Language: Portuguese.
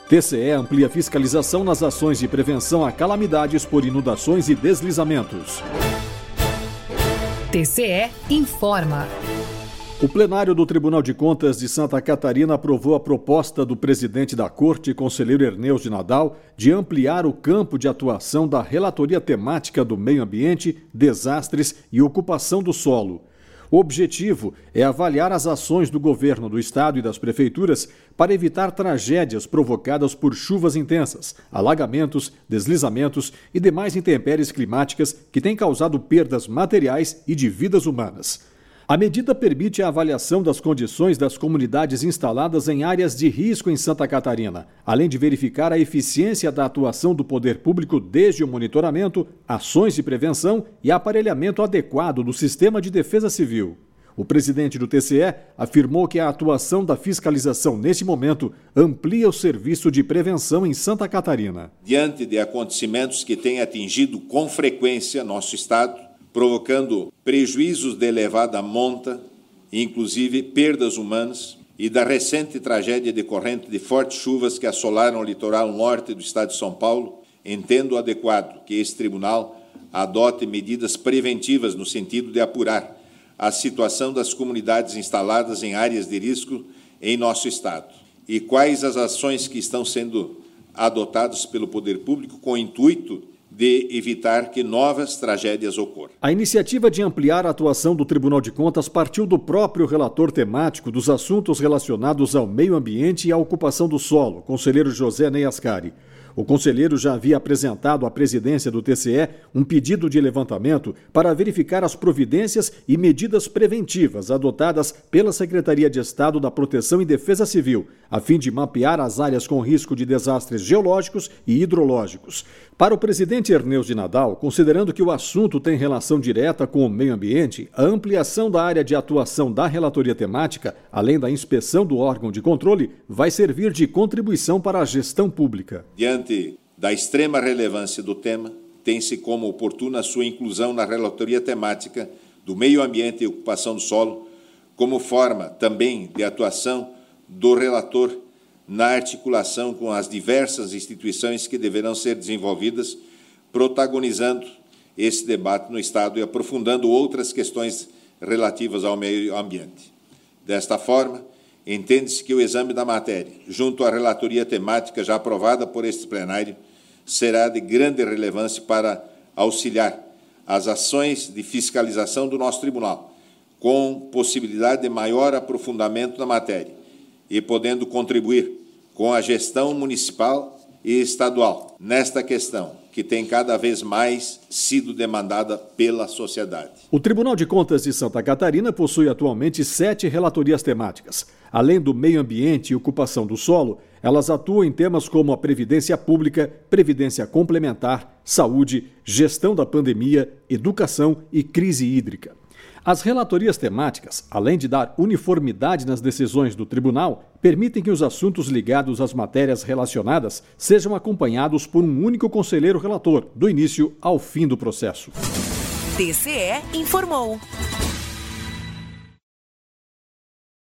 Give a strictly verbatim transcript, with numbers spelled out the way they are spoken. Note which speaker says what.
Speaker 1: T C E amplia fiscalização nas ações de prevenção a calamidades por inundações e deslizamentos.
Speaker 2: T C E informa.
Speaker 1: O plenário do Tribunal de Contas de Santa Catarina aprovou a proposta do presidente da Corte, conselheiro Erneus de Nadal, de ampliar o campo de atuação da Relatoria Temática do Meio Ambiente, Desastres e Ocupação do Solo. O objetivo é avaliar as ações do governo do estado e das prefeituras para evitar tragédias provocadas por chuvas intensas, alagamentos, deslizamentos e demais intempéries climáticas que têm causado perdas materiais e de vidas humanas. A medida permite a avaliação das condições das comunidades instaladas em áreas de risco em Santa Catarina, além de verificar a eficiência da atuação do poder público desde o monitoramento, ações de prevenção e aparelhamento adequado do sistema de defesa civil. O presidente do T C E afirmou que a atuação da fiscalização neste momento amplia o serviço de prevenção em Santa Catarina.
Speaker 3: Diante de acontecimentos que têm atingido com frequência nosso estado, provocando prejuízos de elevada monta, inclusive perdas humanas, e da recente tragédia decorrente de fortes chuvas que assolaram o litoral norte do estado de São Paulo, entendo adequado que esse tribunal adote medidas preventivas no sentido de apurar a situação das comunidades instaladas em áreas de risco em nosso estado e quais as ações que estão sendo adotadas pelo poder público com o intuito de evitar que novas tragédias ocorram.
Speaker 1: A iniciativa de ampliar a atuação do Tribunal de Contas partiu do próprio relator temático dos assuntos relacionados ao meio ambiente e à ocupação do solo, conselheiro José Ney Ascari. O conselheiro já havia apresentado à presidência do T C E um pedido de levantamento para verificar as providências e medidas preventivas adotadas pela Secretaria de Estado da Proteção e Defesa Civil, a fim de mapear as áreas com risco de desastres geológicos e hidrológicos. Para o presidente Erneus de Nadal, considerando que o assunto tem relação direta com o meio ambiente, a ampliação da área de atuação da relatoria temática, além da inspeção do órgão de controle, vai servir de contribuição para a gestão pública.
Speaker 3: Diante da extrema relevância do tema, tem-se como oportuna a sua inclusão na relatoria temática do meio ambiente e ocupação do solo, como forma também de atuação do relator na articulação com as diversas instituições que deverão ser desenvolvidas, protagonizando esse debate no Estado e aprofundando outras questões relativas ao meio ambiente. Desta forma, entende-se que o exame da matéria, junto à relatoria temática já aprovada por este plenário, será de grande relevância para auxiliar as ações de fiscalização do nosso tribunal, com possibilidade de maior aprofundamento na matéria e podendo contribuir com a gestão municipal e estadual nesta questão, que tem cada vez mais sido demandada pela sociedade.
Speaker 1: O Tribunal de Contas de Santa Catarina possui atualmente sete relatorias temáticas. Além do meio ambiente e ocupação do solo, elas atuam em temas como a previdência pública, previdência complementar, saúde, gestão da pandemia, educação e crise hídrica. As relatorias temáticas, além de dar uniformidade nas decisões do tribunal, permitem que os assuntos ligados às matérias relacionadas sejam acompanhados por um único conselheiro relator, do início ao fim do processo.
Speaker 2: T C E informou.